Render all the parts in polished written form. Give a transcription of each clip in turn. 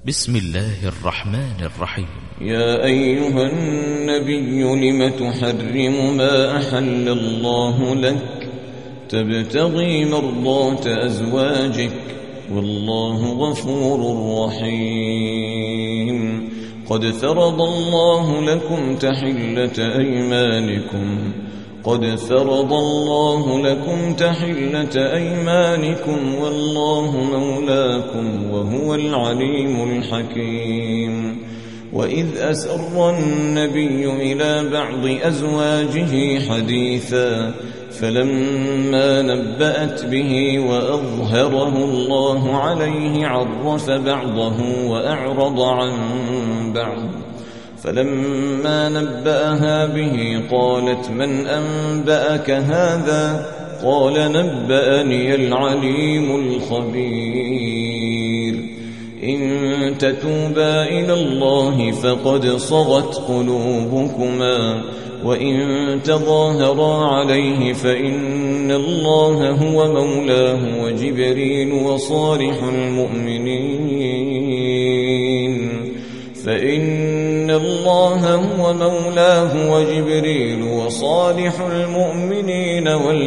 بسم الله الرحمن الرحيم. يا أيها النبي لم تحرم ما أحل الله لك تبتغي مرضات أزواجك والله غفور رحيم. قد فرض الله لكم تحلة أيمانكم والله مولاكم وهو العليم الحكيم. وإذ أسر النبي إلى بعض أزواجه حديثا فلما نبأت به وأظهره الله عليه عرف بعضه وأعرض عن بعض. فلما نبأها به قالت من أنبأك هذا؟ قال نبأني العليم الخبير. إن تتوبا إلى الله فقد صغت قلوبكما وإن تظاهرا عليه فإن الله هو مولاه وجبريل وصالح المؤمنين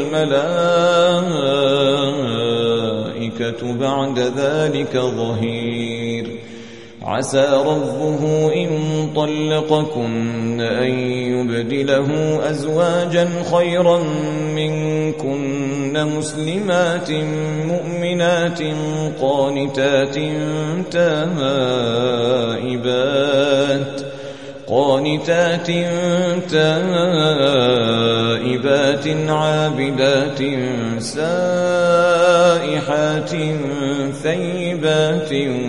والملائكة بعد ذلك ظهير. عسى ربه إن طلقكن أن يبدله أزواجا خيرا منكن مسلمات مؤمنات قانتات تائبات عابدات سائحات ثيبات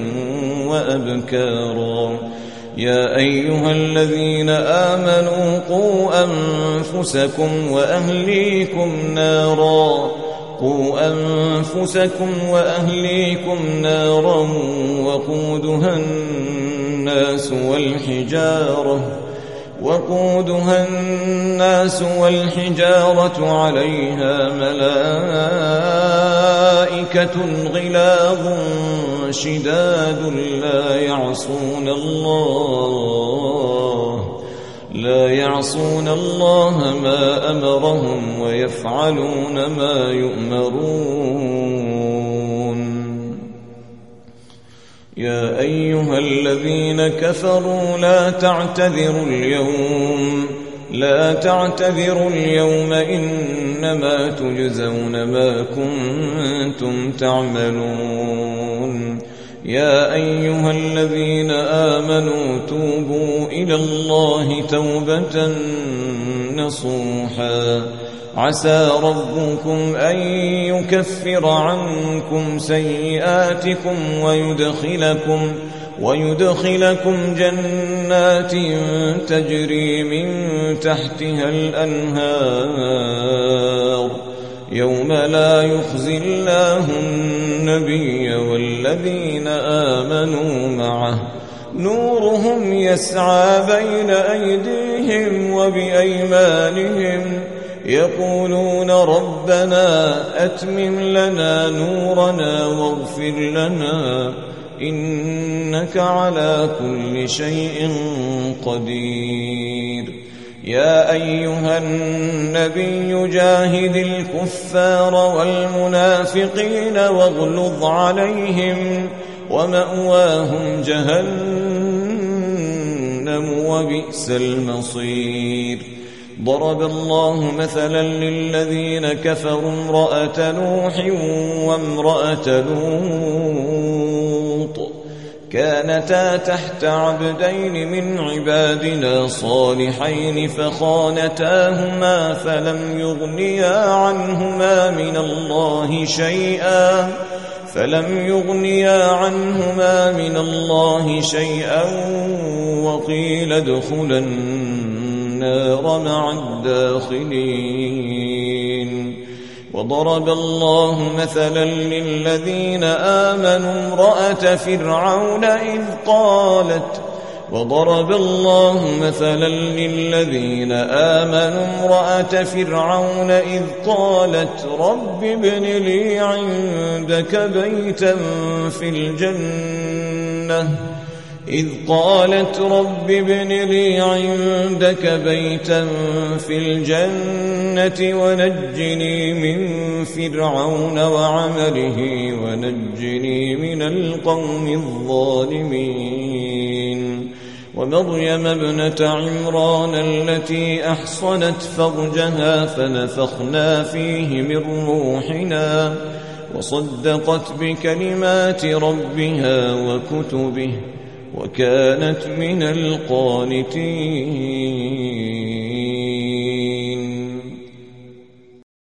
وأبكارا. يا أيها الذين آمنوا قوا أنفسكم وأهليكم نارا وقودها الناس والحجارة عليها ملائكة غلاظ شداد لا يعصون الله ما أمرهم ويفعلون ما يؤمرون. يا أيها الذين كفروا لا تعتذروا اليوم إنما تجزون ما كنتم تعملون. يا أيها الذين آمنوا توبوا إلى الله توبة نصوحا عسى ربكم أن يكفر عنكم سيئاتكم ويدخلكم جنات تجري من تحتها الأنهار يوم لا يخزي الله النبي والذين آمنوا معه نورهم يسعى بين أيديهم وبأيمانهم يقولون ربنا أتمم لنا نورنا واغفر لنا إنك على كل شيء قدير. يا أيها النبي جاهد الكفار والمنافقين واغلظ عليهم ومأواهم جهنم وبئس المصير. ضرب الله مثلا للذين كفروا امرأة نوح وامرأة لوط كانتا تحت عبدين من عبادنا صالحين فخانتاهما فلم يغنيا عنهما من الله شيئا وقيل ادخلا النار مع الداخلين. وضرب الله مثلا للذين آمنوا امرأة فرعون إذ قالت رب ابن لي عندك بيتا في الجنة إذ قالت رب ابن لي عندك بيتا في الجنة ونجني من فرعون وعمله ونجني من القوم الظالمين ومريم ابنة عمران التي أحصنت فرجها فنفخنا فيه من روحنا وصدقت بكلمات ربها وكتبه وكانت من القانتين.